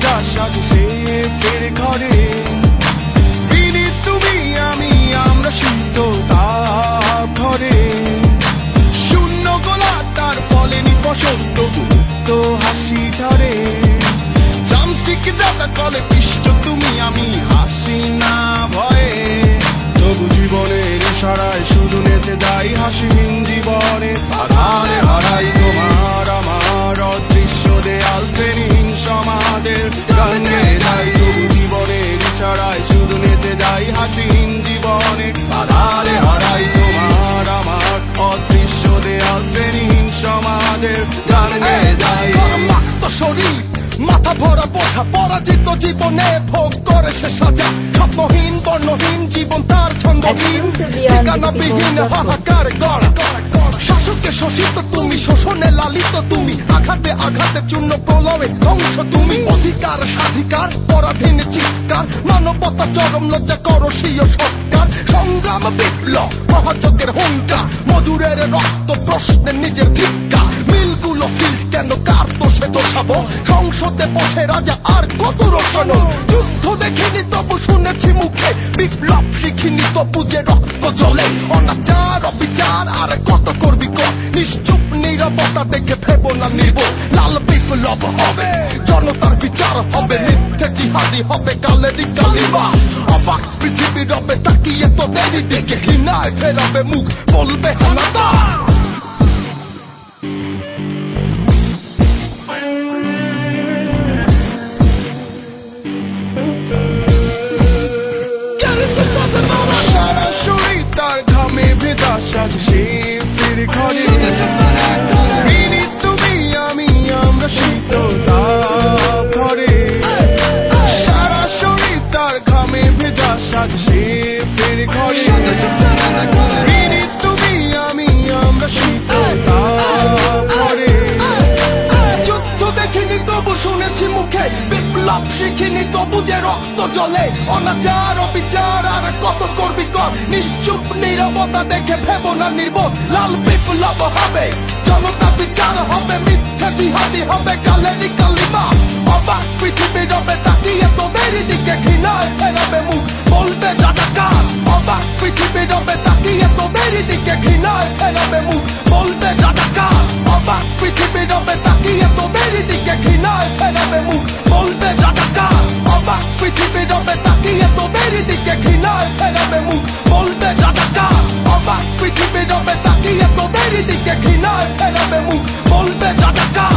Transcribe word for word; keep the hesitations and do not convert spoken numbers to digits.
ভেজা সাজে ফের ঘরে বিনি তুমি আমি আমরা শীত তাপ ঘরে শূন্য গোলা তার বলেনি বসন্ত তো হাসি ধরে যান্ত্রিক যাতা কলে পিষ্ট তুমি আমি হাসি না ভয়ে তবু জীবনের ইশারায় শুধু নেচে যাই হাসিহীন জীবনে আধারে হারাই তোমার আমার অদৃশ্য দেয়াল শ্রেণীহীন সমাজের গান গেয়ে যাই তবু জীবনের ইশারায় শুধু নেচে যাই হাসিহীন জীবনে আধারে হারাই তোমার আমার অদৃশ্য দেয়াল শ্রেণীহীন সমাজের গান গেয়ে যাই শরীর মাথা ভরা বোঝা পরাজিত জীবনে ভোগ করে সে সাজা স্বপ্নহীন বর্ণহীন জীবন তার ছন্দহীন ঠিকানাবিহীন হাহাকার গড়া শাসককে শোষিত তুমি শোষণে লালিত তুমি আঘাতে আঘাতে চূর্ণ প্রলয়ে ধ্বংস তুমি অধিকার স্বাধিকার পরাধীন চিৎকার মানবতা চরম লজ্জা করো স্বীয় সৎকার সংগ্রাম বিপ্লব মহাযজ্ঞের হুঙ্কার মজুরের রক্ত প্রশ্নে নিজের ধিক্কার মিলগুলো ফিল কেন কার দোষে দোষাবো সংসদে বসে রাজা আর কত রসানো যুদ্ধ দেখিনি তবু শুনেছি মুখে বিপ্লব শিখিনি তবু যে রক্ত জ্বলে অনাচার অবিচার আর কত করবি কর নিশ্চুপ নীরবতা দেখে ভেবো না নিব লাল বিপ্লব হবে জনতার বিচার হবে মিথ্যে জিহাদি হবে কালেরই কালিমা অবাক পৃথিবী রবে তাকিয়ে তোদেরই দিকে ঘৃণায় ফেরাবে মুখ বলবে হানাদা সারা শরীর তার ঘামে ভেজা সাজে ফের ঘরে বিনি তুমি আমি আমরা শীত তাপ ঘরে সারা শরীর তার ঘামে ভেজা সাজে ফের ঘরে বিনি তুমি আমি আমরা শীত তাপ ঘরে যুদ্ধ দেখিনি তবু শুনেছি মুখে বিপ্লব শিখিনি তবু যে রক্ত জ্বলে অনাচার অবিচার আর কত করবি কর নিশ্চুপ নীরবতা দেখে ভেবো না নির্বোধ লাল বিপ্লব হবে জনতা বিচার হবে মিথ্যা জিহাদি হবে কালেরই কালিমা অবাক পৃথিবী রবে তাকিয়ে তোদেরই দিকে ঘৃণায় ফেরাবে মুখ বলবে রাজাকার অবাক পৃথিবী রবে তাকিয়ে তোদেরই দিকে ঘৃণায় ফেরাবে মুখ বলবে রাজাকার অবাক পৃথিবী রবে তাকিয়ে তোদেরই দিকে ঘৃণায় ফেরাবে মুখ বলবে রাজাকার অবাক পৃথিবী রবে তাকিয়ে তোদেরই দিকে ঘৃণায় ফেরাবে মুখ বলবে রাজাকার অবাক পৃথিবী রবে তাকিয়ে তোদেরই দিকে ঘৃণায় ফেরাবে মুখ বলবে রাজাকার